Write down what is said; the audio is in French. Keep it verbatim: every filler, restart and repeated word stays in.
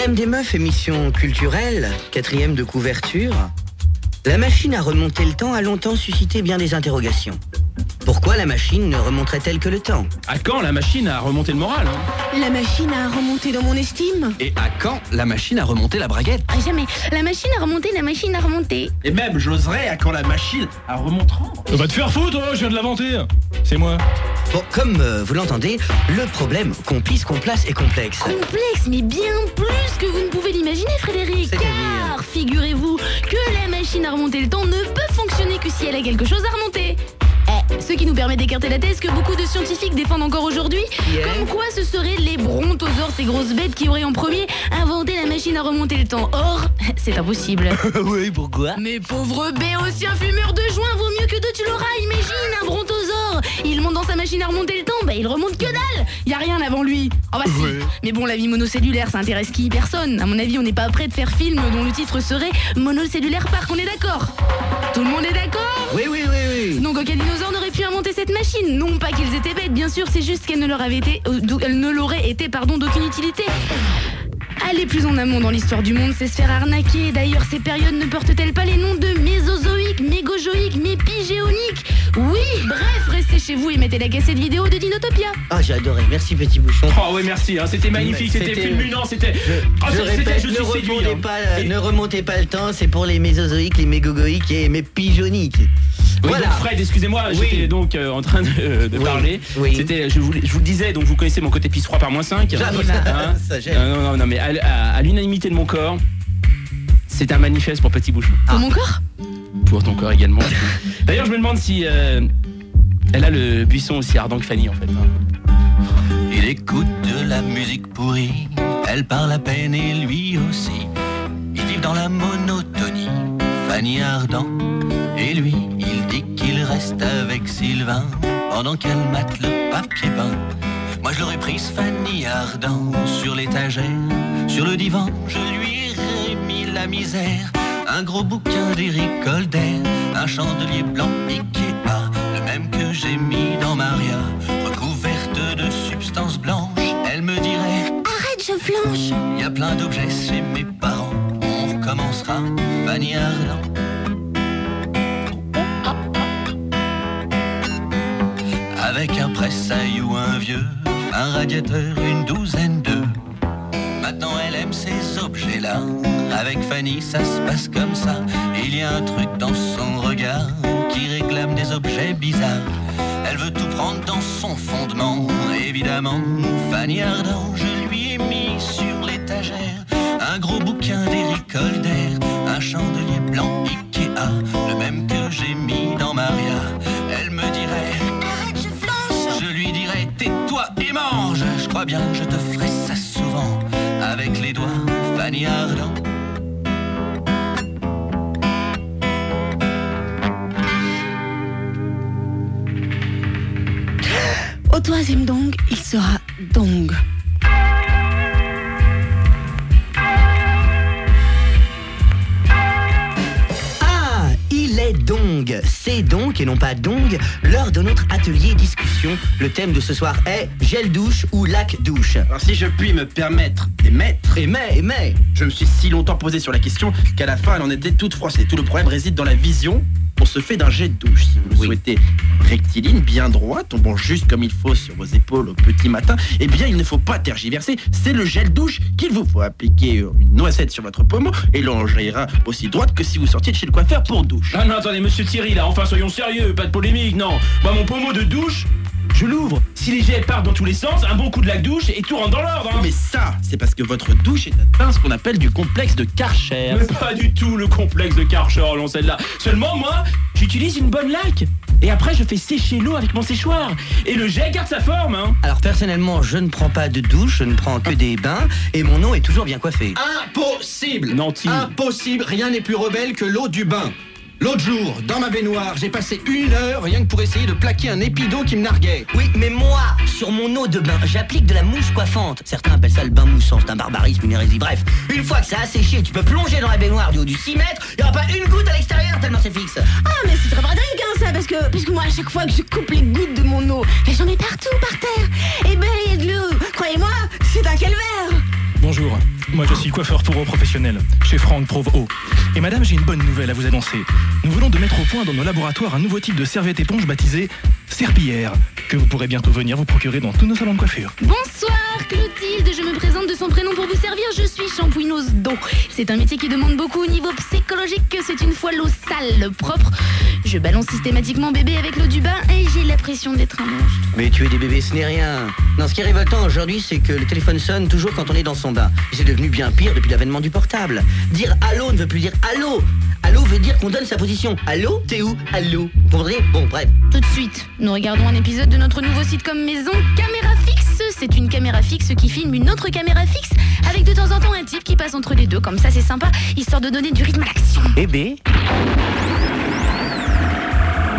Dilemme des meufs, émission culturelle, quatrième de couverture. La machine à remonter le temps a longtemps suscité bien des interrogations. Pourquoi la machine ne remonterait-elle que le temps? À quand la machine a remonté le moral hein? La machine a remonté dans mon estime. Et à quand la machine a remonté la braguette? Ah, jamais. La machine a remonté, la machine a remonté. Et même, j'oserais, à quand la machine a remontrant. Va te faire foutre, je viens de l'inventer. C'est moi. Bon, comme euh, vous l'entendez, le problème complice, complace est complexe. Complexe, mais bien plus que vous ne pouvez l'imaginer, Frédéric. C'est-à-dire Car figurez-vous que la machine à remonter le temps ne peut fonctionner que si elle a quelque chose à remonter. Eh, ce qui nous permet d'écarter la thèse que beaucoup de scientifiques défendent encore aujourd'hui, Yeah. comme quoi ce seraient les brontosaures, ces grosses bêtes qui auraient en premier inventé la machine à remonter le temps. Or, c'est impossible. Oui, pourquoi? Mais pauvre béotien fumeur de joint, vaut mieux que deux tu l'auras. Imagine un brontosaure, il monte dans sa machine à remonter le temps, bah il remonte que dalle. Y a rien avant lui. Oh bah si. Ouais. Mais bon, la vie monocellulaire, ça intéresse qui? Personne. À mon avis, on n'est pas prêt de faire film dont le titre serait Monocellulaire Park. On est d'accord? Tout le monde est d'accord? Oui, oui, oui, oui. Donc aucun dinosaure n'aurait pu inventer cette machine. Non pas qu'ils étaient bêtes, bien sûr, c'est juste qu'elle ne leur avait été, euh, d'au- elle ne l'aurait été, pardon, d'aucune utilité. Aller plus en amont dans l'histoire du monde, c'est se faire arnaquer. D'ailleurs, ces périodes ne portent-elles pas les noms de mésozoïque, mégozoïque, mépigéonique? Oui, bref, restez chez vous et mettez la cassette vidéo de Dinotopia. Ah, j'ai adoré, merci petit bouchon. Oh ouais, merci, hein, c'était magnifique, c'était C'était- fulminant, c'était... Je, Oh, je c'était- répète, je ne, suis séduit, remontez hein. pas, euh, Et- ne remontez pas le temps, c'est pour les mésozoïques, les mégogoïques et mes pigeoniques. Oui, Voilà. donc Fred, excusez-moi, Oui. j'étais donc euh, en train de, de Oui. parler. Oui. C'était, je vous, je vous le disais, donc vous connaissez mon côté pisse trois par moins cinq. Ça, Hein ça gêne. Euh, non, non, non, mais à, à- à l'unanimité de mon corps, c'est un manifeste pour Petit Bouchon. Pour mon corps? Pour ton corps également. D'ailleurs, je me demande si euh, elle a le buisson aussi ardent que Fanny, en fait. hein. Il écoute de la musique pourrie, elle parle à peine et lui aussi. Ils vivent dans la monotonie, Fanny Ardant. Et lui, il dit qu'il reste avec Sylvain pendant qu'elle mate le papier peint. Moi je l'aurais prise Fanny Ardant sur l'étagère, sur le divan, je lui ai mis la misère. Un gros bouquin d'Eric Holder, un chandelier blanc Ikea, le même que j'ai mis dans Maria, recouverte de substances blanches. Elle me dirait: Arrête, je flanche. il y a plein d'objets chez mes parents, on recommencera, Fanny Ardant. Avec un presse-sailles ou un vieux, un radiateur, une douzaine d'œufs. Maintenant elle aime ces objets-là. Avec Fanny ça se passe comme ça. Il y a un truc dans son regard qui réclame des objets bizarres. Elle veut tout prendre dans son fondement. Évidemment, Fanny Ardant, je lui ai mis sur l'étagère un gros bouquin d'Eric Holder, un chandelier blanc Ikea, le même que j'ai mis dans Maria. Elle me dirait: arrête, je flanche. Je lui dirais: tais-toi et mange. Je crois bien que je te ferai ça souvent avec les doigts, Fanny Ardant. Au troisième dong, il sera dong. Ah, il est donc, c'est donc, et non pas dong, l'heure de notre atelier discussion. Le thème de ce soir est gel douche ou lac douche. Alors si je puis me permettre d'émettre, Et mais, et mais, je me suis si longtemps posé sur la question qu'à la fin elle en était toute froissée. Tout le problème réside dans la vision qu'on se fait d'un jet de douche. Si vous le Oui. souhaitez rectiligne, bien droit, tombant juste comme il faut sur vos épaules au petit matin, eh bien il ne faut pas tergiverser, c'est le gel douche qu'il vous faut. Appliquer une noisette sur votre pommeau et l'on ira aussi droite que si vous sortiez de chez le coiffeur pour douche. Ah non, attendez, monsieur Thierry, là, enfin soyons sérieux, pas de polémique, non. Moi mon pommeau de douche, je l'ouvre. Si les jets partent dans tous les sens, un bon coup de lac douche et tout rentre dans l'ordre. Hein. Mais ça, c'est parce que votre douche est atteinte ce qu'on appelle du complexe de Karcher. Mais pas du tout le complexe de Karcher, non celle-là. Seulement moi, j'utilise une bonne laque. Et après, je fais sécher l'eau avec mon séchoir. Et le jet garde sa forme, hein. alors personnellement, je ne prends pas de douche, je ne prends que des bains, et mon eau est toujours bien coiffée. Impossible! Nanti. Impossible, rien n'est plus rebelle que l'eau du bain. L'autre jour, dans ma baignoire, j'ai passé une heure rien que pour essayer de plaquer un épi d'eau qui me narguait. Oui, mais moi, sur mon eau de bain, j'applique de la mousse coiffante. Certains appellent ça le bain moussant, c'est un barbarisme, une hérésie. Bref, une fois que ça a séché, tu peux plonger dans la baignoire du haut du six mètres, il n'y aura pas une goutte à l'extérieur tellement c'est fixe. Ah, mais c'est très pratique, hein, ça, parce que, parce que moi, à chaque fois que je coupe les gouttes de mon eau, mais j'en mets partout par terre. Et ben, il y a de l'eau. Croyez-moi, c'est un calvaire. Bonjour, moi moi je suis coiffeur pour eau professionnel, chez Franck Provo. Et madame, j'ai une bonne nouvelle à vous annoncer. Nous venons de mettre au point dans nos laboratoires un nouveau type de serviette éponge baptisé Serpillière, que vous pourrez bientôt venir vous procurer dans tous nos salons de coiffure. Bonsoir Clotilde, je me présente de son prénom pour vous servir, je suis shampouineuse d'eau. C'est un métier qui demande beaucoup au niveau psychologique, que c'est une fois l'eau sale, propre. Je balance systématiquement bébé avec l'eau du bain et j'ai l'impression d'être un monstre. Mais tuer des bébés, ce n'est rien. Non, ce qui est révoltant aujourd'hui, c'est que le téléphone sonne toujours quand on est dans son bain. Et c'est devenu bien pire depuis l'avènement du portable. Dire allô ne veut plus dire allô. Allô veut dire qu'on donne sa position. Allô, t'es où? Allô. Vous comprenez? Bon, bref. Tout de suite, nous regardons un épisode de notre nouveau sitcom maison, Caméra Fixe. C'est une caméra fixe qui filme une autre caméra fixe avec de temps en temps un type qui passe entre les deux. Comme ça, c'est sympa, histoire de donner du rythme à l'action. Bébé